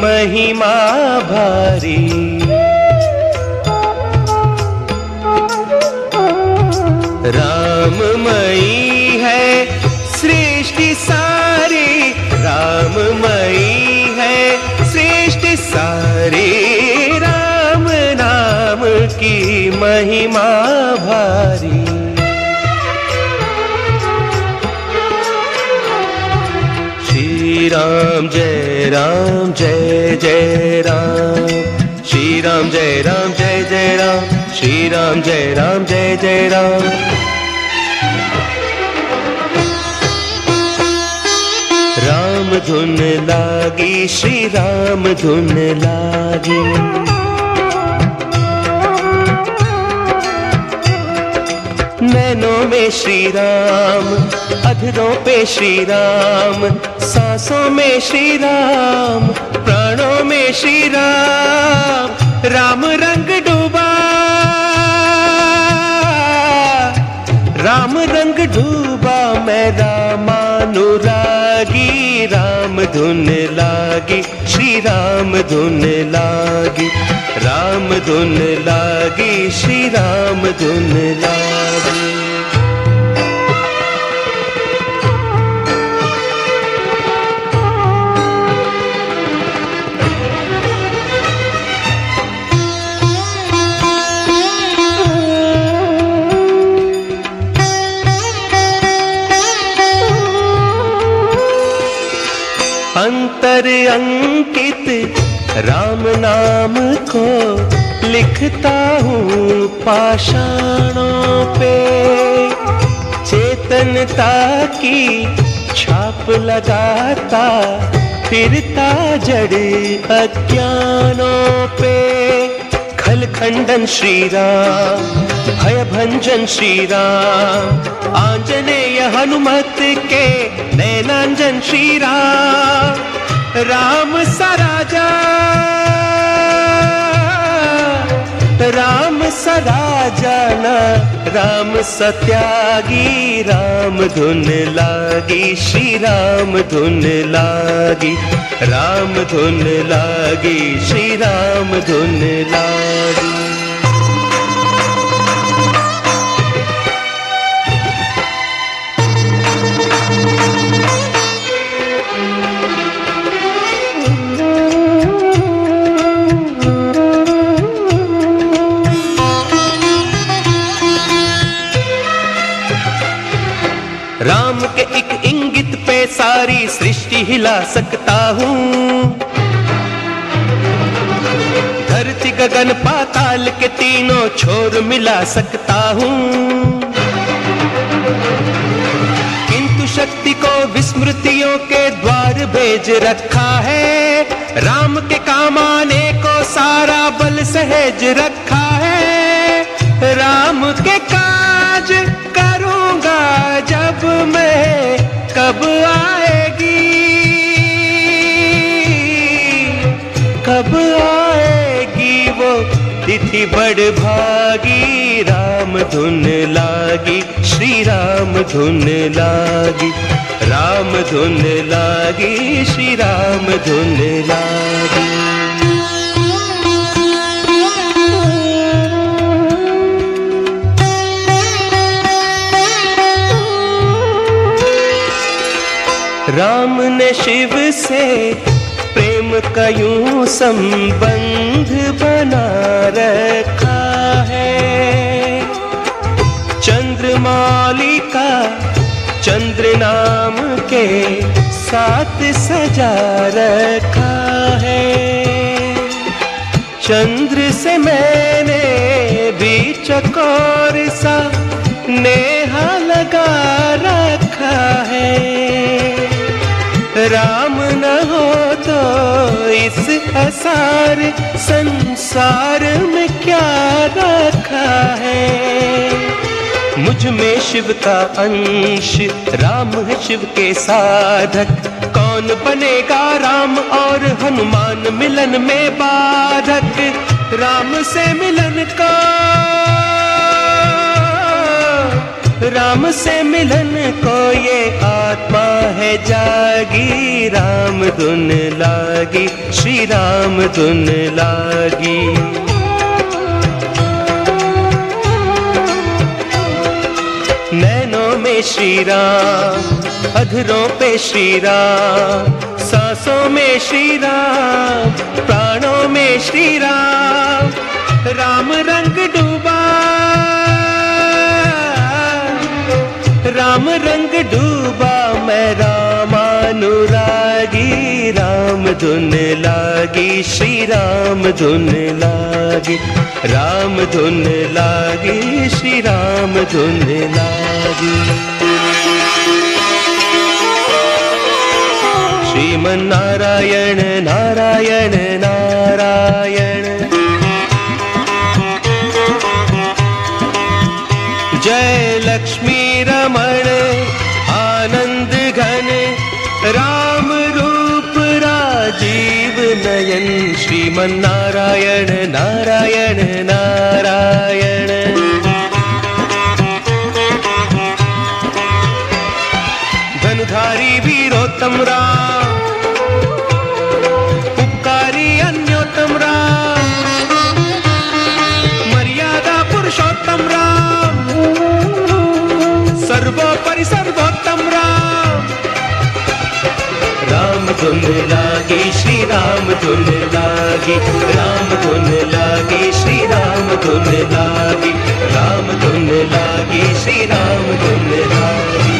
महिमा भारी। राममयी है सृष्टि सारी, राममयी है सृष्टि सारी, राम नाम की महिमा भारी। श्री राम जय राम जय जय राम, श्री राम जय राम जय जय राम, श्री राम जय राम जय जय राम। राम धुन लागी, श्री राम धुन लागी। नैनों में श्री राम, अधरों पे श्री राम, सांसों में श्री राम, प्राणों में श्री राम। राम रंग डूबा, राम रंग डूबा, मैं रामानुरागी। राम धुन लागी, श्री राम धुन लागी, राम धुन लागी, श्री राम धुन लागी। अंतर अंकित राम नाम को लिखता हूँ पाषाणों पे। चेतनता की छाप लगाता फिरता जड़ अज्ञानों पे। खल खंडन श्री राम, भय भंजन श्री राम, आंजनेय हनुमत के नैनांजन श्री राम। राम सा राजा, राम सा राजा ना, राम सत्यागी। राम धुन लागी, श्री राम धुन लागी, राम धुन लागी, श्री राम धुन लागी। राम के एक इंगित पे सारी सृष्टि हिला सकता हूँ। धरती गगन पाताल के तीनों छोर मिला सकता हूँ। किंतु शक्ति को विस्मृतियों के द्वार भेज रखा है। राम के काम आने को सारा बल सहेज रखा है। राम के काज करूँगा जब मैं, कब आएगी, कब आएगी वो तिथि बड़ भागी। राम धुन लागी, श्री राम धुन लागी, राम धुन लागी, श्री राम धुन लागी। राम ने शिव से प्रेम का यूं संबंध बना रखा है। चंद्रमौली का चंद्र नाम के साथ सजा रखा है। चंद्र से मैंने भी चकोर सा नेहा लगा रखा है। राम न हो तो इस असार संसार में क्या रखा है। मुझ में शिव का अंश, राम है शिव के साधक। कौन बनेगा राम और हनुमान मिलन में बाधक। राम से मिलन का राम से मिलन को ये आत्मा है जागी, राम धुन लागी, श्री राम धुन लागी। नैनों में श्री राम, अधरों पे श्री राम, सांसों में श्री राम, प्राणों में श्री राम। राम रंग डूबा, राम रंग डूबा, मैं रामानुरागी, राम धुन लागी, श्री राम धुन लागी, राम धुन लागी, श्री राम धुन लागी। श्रीमन नारायण नारायण नारायण, जय लक्ष्मी रमण आनंद घन, राम रूप राजीव नयन। श्रीमन नारायण नारायण नारायण, धनुधारी वीरोत्तम राम, उपकारी अन्योत्तम राम, मर्यादा पुरुषोत्तम राम, सर्वोपरि सर्वोत्तम राम। राम धुन लागी, श्री राम धुन लागी, राम धुन लागी, श्री राम धुन लागी, राम धुन लागी, श्री राम धुन लागी।